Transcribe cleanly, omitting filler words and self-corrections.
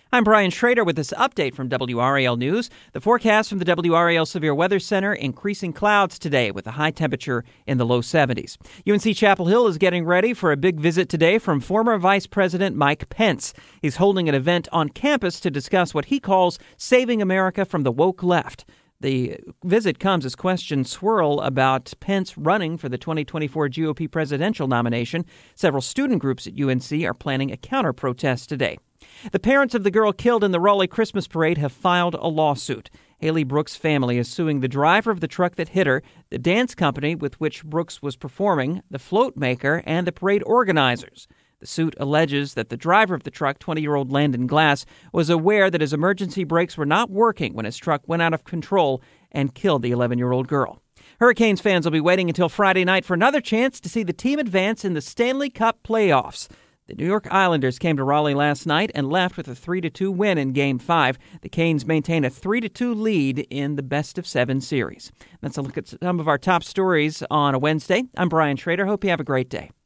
I'm Brian Schrader with this update from WRAL News. The forecast from the WRAL Severe Weather Center: increasing clouds today with a high temperature in the low 70s. UNC Chapel Hill is getting ready for a big visit today from former Vice President Mike Pence. He's holding an event on campus to discuss what he calls saving America from the woke left. The visit comes as questions swirl about Pence running for the 2024 GOP presidential nomination. Several student groups at UNC are planning a counter-protest today. The parents of the girl killed in the Raleigh Christmas parade have filed a lawsuit. Haley Brooks' family is suing the driver of the truck that hit her, the dance company with which Brooks was performing, the float maker, and the parade organizers. The suit alleges that the driver of the truck, 20-year-old Landon Glass, was aware that his emergency brakes were not working when his truck went out of control and killed the 11-year-old girl. Hurricanes fans will be waiting until Friday night for another chance to see the team advance in the Stanley Cup playoffs. The New York Islanders came to Raleigh last night and left with a 3-2 win in Game 5. The Canes maintain a 3-2 lead in the best-of-7 series. That's a look at some of our top stories on a Wednesday. I'm Brian Schrader. Hope you have a great day.